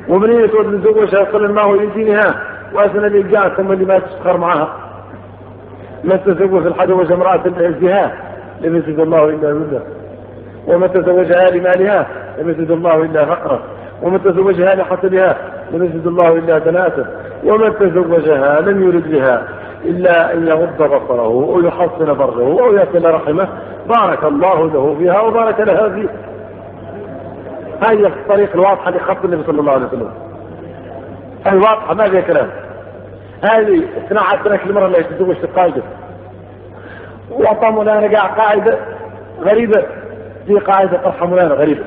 ومنين يتود نتزوجها يقول ما هو يدينها وأثنى اللي قاعد ثم اللي ما تسخر معها. من تزوج الحدوج امرأة لعزها لم يزد الله إلا ذلها، ومن تزوجها لمالها لم يزد الله إلا فقرا، ومن تزوجها لحسبها لم يزد الله إلا دناته، ومن تزوجها لم يرد بها إلا أن يغض بصره ويحصن فرجه ويصل رحمه بارك الله له فيها وبارك لها فيه. هذه الطريقة الواضحة لخط النبي صلى الله عليه وسلم، هذه واضحة ما فيها كلام. هذه 12 سنة المرة اللي تتزوج القاعدة، وأعطى لنا قاعدة غريبة، في قاعدة ترحم لنا غريبة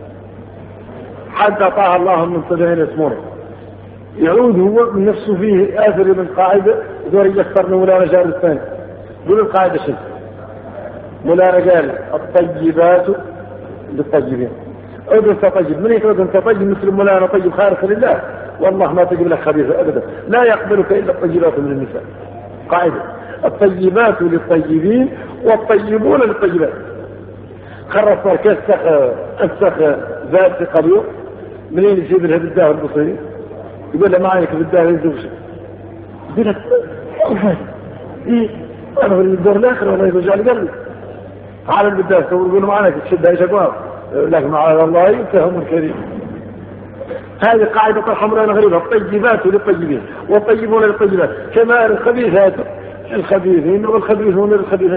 حتى أعطاها الله من 70 يسمونه، يعود هو من نفسه فيه آثر من قاعدة دور يختارنا مولانا جار الثاني. دول القاعدة شنو؟ مولانا قال الطيبات للطيبين. أنت طيب، من يقول أنت طيب مثل مولانا طيب خالص لله، والله ما تجيب لك خبيثة أبدا، لا يقبلك إلا الطيبات من النساء. قاعدة الطيبات للطيبين والطيبون للطيبات. خرصنا كسخ ذات قبيل منين يجيب لها بالداه البصري يقول له ما عليك بالداه يزوجك، يقول لك إيه أنا أريد الدور الآخر ولا يرجع لقلبي على البداه يقول له ما عليك تشدها إيش أقوى لكن مع الله يتهم الكريم. هذه قاعدة ترحم لنا غريبة، الطيبات للطيبين والطيبون للطيبات، كما الخبيثات الخبيثين والخبيثون للخبيثات.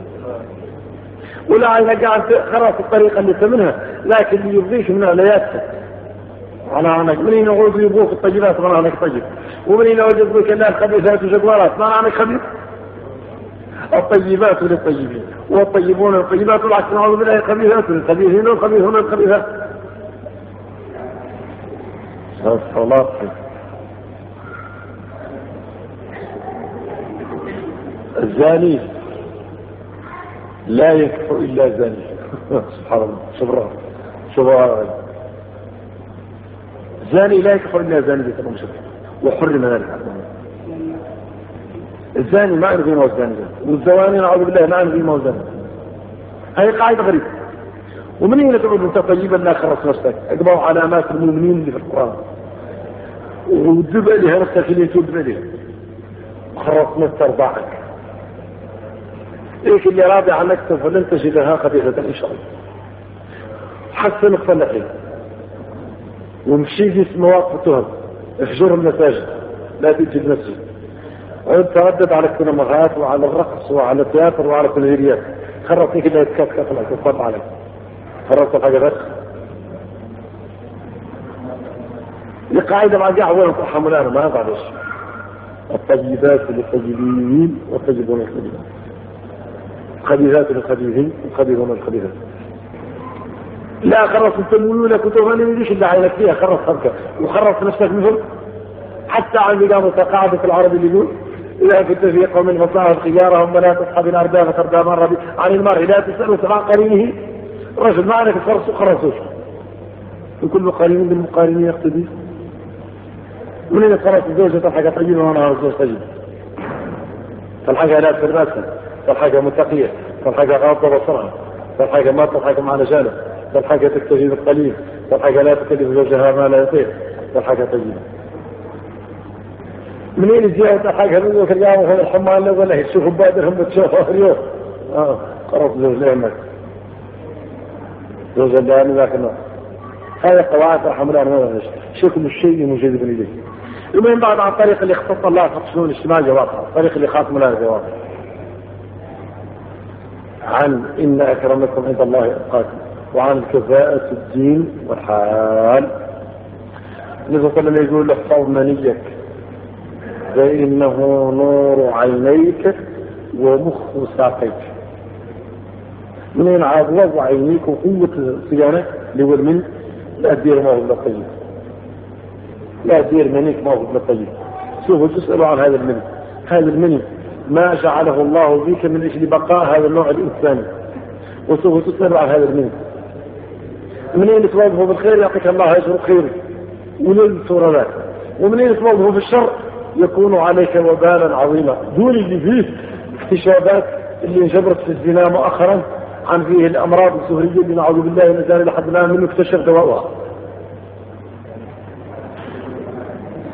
ولا إذا قاعد خلاص الطريقة اللي منها لكن اللي يرضيك من علياتك أنا عنك منين يقول يبوك الطيبات وأنا عنك طيب، ومنين وجد بك الله الخبيثات وجدوارات ما أنا عنك خبيث. الطيبات للطيبين والطيبون للطيبات والعكس نعوذ بالله الخبيثات للخبيثين والخبيثون للخبيثات. الصلاة الزاني لا يكفر إلا زاني. سبحان الله سبحان الله الزاني لا يكفر إلا زاني بيت المشرك وحرم ذلك. الزاني ما يعرف ما هو الزاني، والزواني نعوذ بالله ما يعرف ما هو الزاني. هذه قاعدة غريبة. ومن هنا تقول أنت طيبا لا خرص نفسك أقبض علامات المؤمنين اللي في القرآن وتدب إليها نفسك اللي تدب إليها خرص نفسك أرباعك إيش اللي راضي عنك فلن تجدها خبيثة إن شاء الله. حسن الخلقين ومشي في مواقف التهم، احجر المساجد لا تجي المسجد، تردد على السينماغات وعلى الرقص وعلى التياتر وعلى التلفزيونات، خرصني كده يتكتكت لك وتطبع عليك خرصت الحاجة بس. القاعدة مع جاء أولا ترحم الآن ما يضع ليش الطيبات للطيبين والطيبون للطيبين، خبيثات للخبيثين والخبيثون للخبيثات. لا خرص التمويل لك وتغني ليش اللي عينك فيها خرص خركة وخرص نفسك مثل حتى عن بقامة قاعدة العربي اللي يقول إذا كنت في قوم فصاحب خيارهم ولا تصحب الأرداء فتردى مرة عن المرء لا تسأل سمع قرينه. الرجل معنى الخرص وخرصوش وكل قرين بالمقارنين يقتدي. من اللي خرص الزوجة تلحق طيبة وانا الزوج طيب، تلحق لا ترماسها، تلحق متقية، تلحق غاضة بصرها، تلحق ما تلحق مع نجالة، تلحق تكتفي بالقليل، تلحق لا تكلف زوجها ما لا يطيق، تلحق طيبة. منين الجهة تلحقها من ذوك اليوم وهذا الحمان لا ولا يشوفوا بادرهم بتشوفوا اليوم خرص زوج لهم زوج اللي ذاك النوع. هذا قواعد رحم الله ما شكل الشيء مجذب إليه. ومن بعد عن الطريق اللي اختص الله تقصون الاجتماع جوابها، الطريق اللي خاتم الله جوابها عن إن أكرمكم عند الله أتقاكم، وعن كفاءة الدين والحال. النبي صلى الله عليه وسلم يقول احفظ منيك فإنه نور عينيك ومخ ساقيك. منين عاد وضع عينيك وقوة الصيانة اللي هو المن لا تدير ما هو بالطيب، لا تدير منيك ما هو بالطيب. سوف تسألوا عن هذا المن، هذا المن ما جعله الله فيك من أجل بقاء هذا النوع الإنساني، وسوف تسألوا عن هذا المن. منين توظفه بالخير يعطيك الله أجر خير وللصورات، ومنين توظفه في الشر يكون عليك وبالا عظيما. دون اللي فيه اكتشافات اللي انجبرت في الزنا مؤخرا عن فيه الأمراض السهرية اللي نعوذ بالله نزال لحد الآن منه اكتشف دواءها.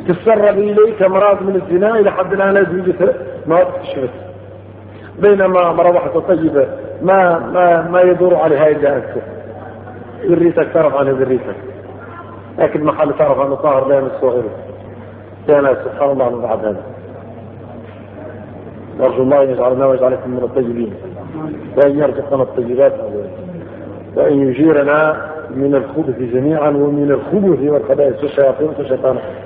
تسرب إليك مرض من الزنا إلى حد الآن لا توجد ما اكتشفت، بينما مروحة طيبة ما يدور عليها إلا أنت، ذريتك تعرف عنها ذريتك، لكن محل تعرف عنه طاهر لا يمس غيره. كان سبحان الله من بعد هذا. نرجو الله أن يجعلنا ويجعلكم من الطيبين، وأن يرزقنا الطيبات، وأن يجيرنا من الخبث جميعا ومن الخبث والخبائث والشياطين والشيطان